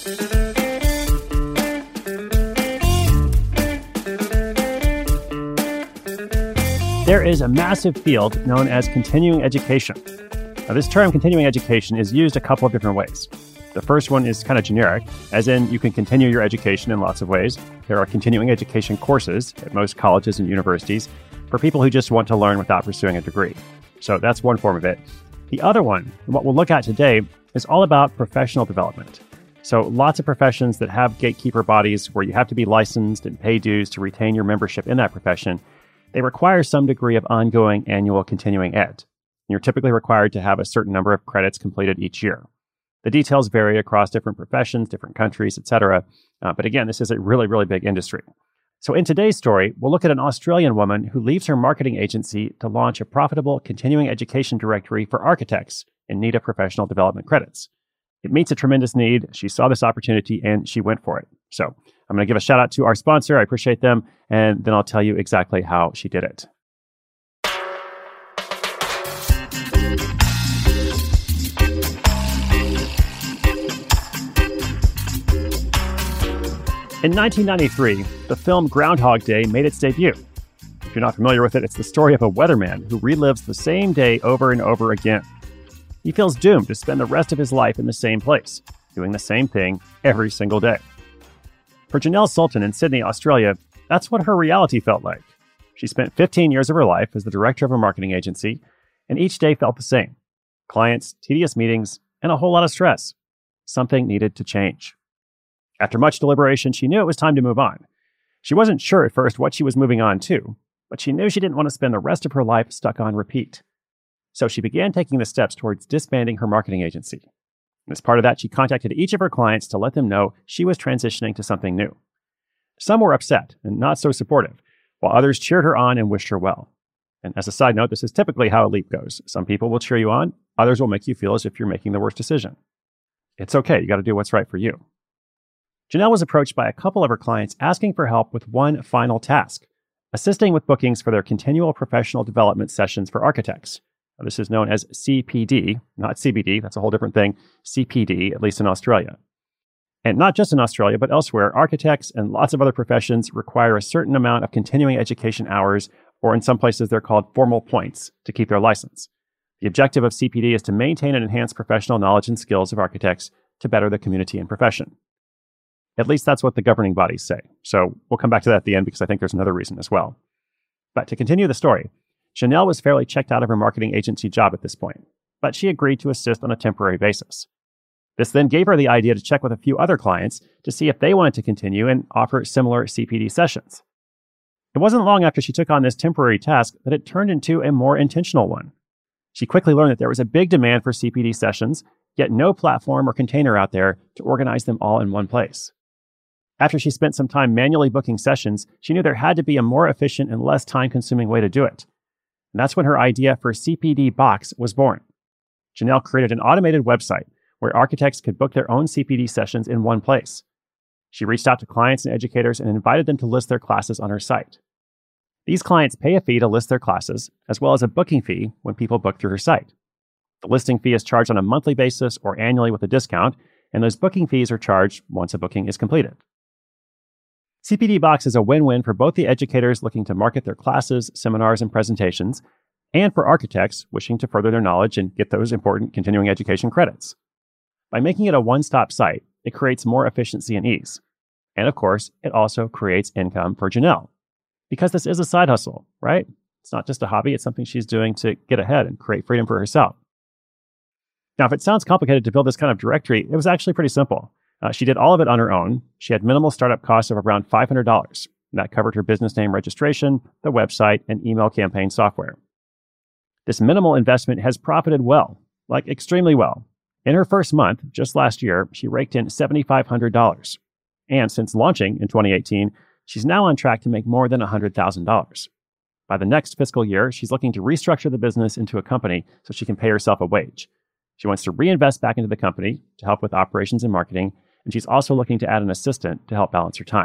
There is a massive field known as continuing education. Now, this term continuing education is used a couple of different ways. The first one is kind of generic, as in you can continue your education in lots of ways. There are continuing education courses at most colleges and universities for people who just want to learn without pursuing a degree. So that's one form of it. The other one, and what we'll look at today, is all about professional development. So lots of professions that have gatekeeper bodies where you have to be licensed and pay dues to retain your membership in that profession. They require some degree of ongoing annual continuing ed. You're typically required to have a certain number of credits completed each year. The details vary across different professions, different countries, etc. But again, this is a really, really big industry. So in today's story, we'll look at an Australian woman who leaves her marketing agency to launch a profitable continuing education directory for architects in need of professional development credits. It meets a tremendous need. She saw this opportunity and she went for it. So I'm going to give a shout out to our sponsor. I appreciate them. And then I'll tell you exactly how she did it. In 1993, the film Groundhog Day made its debut. If you're not familiar with it, it's the story of a weatherman who relives the same day over and over again. He feels doomed to spend the rest of his life in the same place, doing the same thing every single day. For Janelle Sultan in Sydney, Australia, that's what her reality felt like. She spent 15 years of her life as the director of a marketing agency, and each day felt the same. Clients, tedious meetings, and a whole lot of stress. Something needed to change. After much deliberation, she knew it was time to move on. She wasn't sure at first what she was moving on to, but she knew she didn't want to spend the rest of her life stuck on repeat. So she began taking the steps towards disbanding her marketing agency. And as part of that, she contacted each of her clients to let them know she was transitioning to something new. Some were upset and not so supportive, while others cheered her on and wished her well. And as a side note, this is typically how a leap goes. Some people will cheer you on, others will make you feel as if you're making the worst decision. It's okay, you got to do what's right for you. Janelle was approached by a couple of her clients asking for help with one final task, assisting with bookings for their continual professional development sessions for architects. This is known as CPD, not CBD, that's a whole different thing, CPD, at least in Australia. And not just in Australia, but elsewhere, architects and lots of other professions require a certain amount of continuing education hours, or in some places they're called formal points, to keep their license. The objective of CPD is to maintain and enhance professional knowledge and skills of architects to better the community and profession. At least that's what the governing bodies say. So we'll come back to that at the end because I think there's another reason as well. But to continue the story, Janelle was fairly checked out of her marketing agency job at this point, but she agreed to assist on a temporary basis. This then gave her the idea to check with a few other clients to see if they wanted to continue and offer similar CPD sessions. It wasn't long after she took on this temporary task that it turned into a more intentional one. She quickly learned that there was a big demand for CPD sessions, yet no platform or container out there to organize them all in one place. After she spent some time manually booking sessions, she knew there had to be a more efficient and less time-consuming way to do it. And that's when her idea for CPD Box was born. Janelle created an automated website where architects could book their own CPD sessions in one place. She reached out to clients and educators and invited them to list their classes on her site. These clients pay a fee to list their classes, as well as a booking fee when people book through her site. The listing fee is charged on a monthly basis or annually with a discount, and those booking fees are charged once a booking is completed. CPD Box is a win-win for both the educators looking to market their classes, seminars, and presentations, and for architects wishing to further their knowledge and get those important continuing education credits. By making it a one-stop site, it creates more efficiency and ease. And of course, it also creates income for Janelle. Because this is a side hustle, right? It's not just a hobby, it's something she's doing to get ahead and create freedom for herself. Now, if it sounds complicated to build this kind of directory, it was actually pretty simple. She did all of it on her own. She had minimal startup costs of around $500. That covered her business name registration, the website, and email campaign software. This minimal investment has profited well, like extremely well. In her first month, just last year, she raked in $7,500. And since launching in 2018, she's now on track to make more than $100,000. By the next fiscal year, she's looking to restructure the business into a company so she can pay herself a wage. She wants to reinvest back into the company to help with operations and marketing, and she's also looking to add an assistant to help balance her time.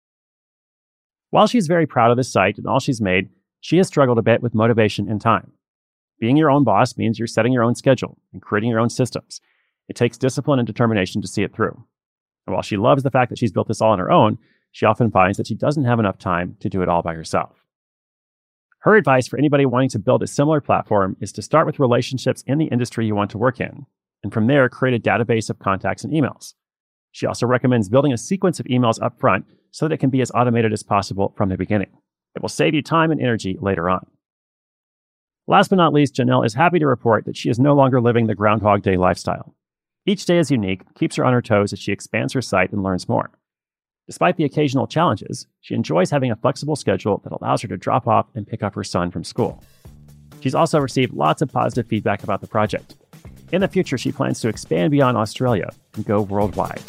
While she's very proud of this site and all she's made, she has struggled a bit with motivation and time. Being your own boss means you're setting your own schedule and creating your own systems. It takes discipline and determination to see it through. And while she loves the fact that she's built this all on her own, she often finds that she doesn't have enough time to do it all by herself. Her advice for anybody wanting to build a similar platform is to start with relationships in the industry you want to work in, and from there, create a database of contacts and emails. She also recommends building a sequence of emails up front so that it can be as automated as possible from the beginning. It will save you time and energy later on. Last but not least, Janelle is happy to report that she is no longer living the Groundhog Day lifestyle. Each day is unique, keeps her on her toes as she expands her site and learns more. Despite the occasional challenges, she enjoys having a flexible schedule that allows her to drop off and pick up her son from school. She's also received lots of positive feedback about the project. In the future, she plans to expand beyond Australia and go worldwide.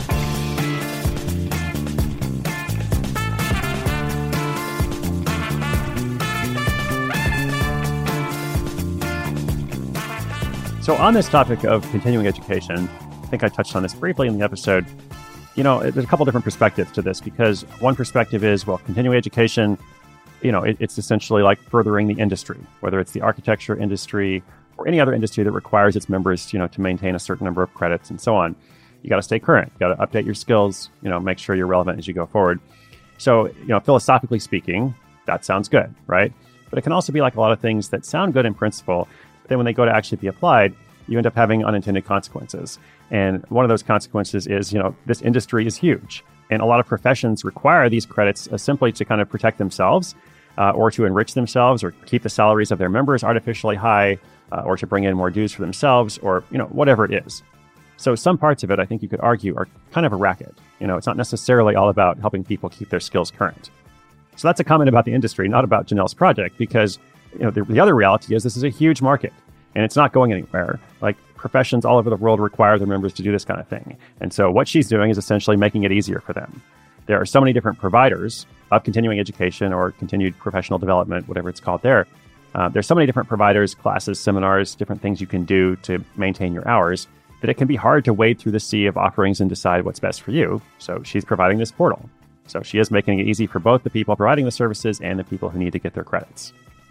So on this topic of continuing education, I think I touched on this briefly in the episode. There's a couple different perspectives to this, because one perspective is, well, continuing education, it's essentially like furthering the industry, whether it's the architecture industry or any other industry that requires its members, to maintain a certain number of credits and so on. You got to stay current. You got to update your skills, make sure you're relevant as you go forward. So, philosophically speaking, that sounds good, right? But it can also be like a lot of things that sound good in principle, but then when they go to actually be applied, you end up having unintended consequences. And one of those consequences is, this industry is huge. And a lot of professions require these credits simply to kind of protect themselves or to enrich themselves or keep the salaries of their members artificially high or to bring in more dues for themselves or, whatever it is. So some parts of it, I think you could argue, are kind of a racket. It's not necessarily all about helping people keep their skills current. So that's a comment about the industry, not about Janelle's project, because, the other reality is this is a huge market. And it's not going anywhere. Like, professions all over the world require their members to do this kind of thing. And so what she's doing is essentially making it easier for them. There are so many different providers of continuing education or continued professional development, whatever it's called there. There's so many different providers, classes, seminars, different things you can do to maintain your hours that it can be hard to wade through the sea of offerings and decide what's best for you. So she's providing this portal. So she is making it easy for both the people providing the services and the people who need to get their credits.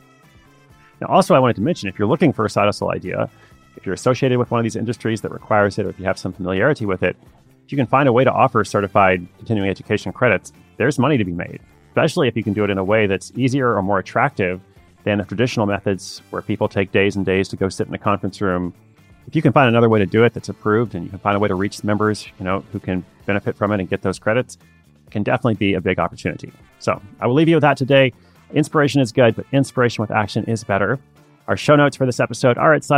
Now, also, I wanted to mention, if you're looking for a side hustle idea, if you're associated with one of these industries that requires it, or if you have some familiarity with it, if you can find a way to offer certified continuing education credits, there's money to be made, especially if you can do it in a way that's easier or more attractive than the traditional methods where people take days and days to go sit in a conference room. If you can find another way to do it that's approved, and you can find a way to reach members, who can benefit from it and get those credits, it can definitely be a big opportunity. So I will leave you with that today. Inspiration is good, but inspiration with action is better. Our show notes for this episode are at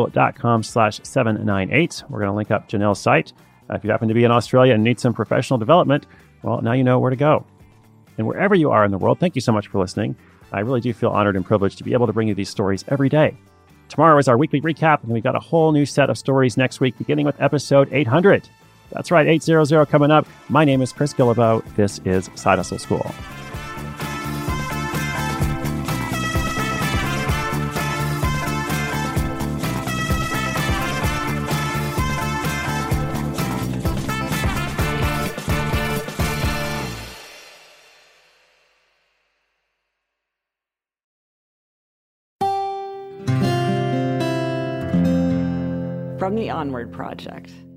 sidehustleschool.com/798. We're going to link up Janelle's site. If you happen to be in Australia and need some professional development, well, now you know where to go. And wherever you are in the world, thank you so much for listening. I really do feel honored and privileged to be able to bring you these stories every day. Tomorrow is our weekly recap, and we've got a whole new set of stories next week, beginning with episode 800. That's right, 800 coming up. My name is Chris Guillebeau. This is Side Hustle School. From the Onward Project.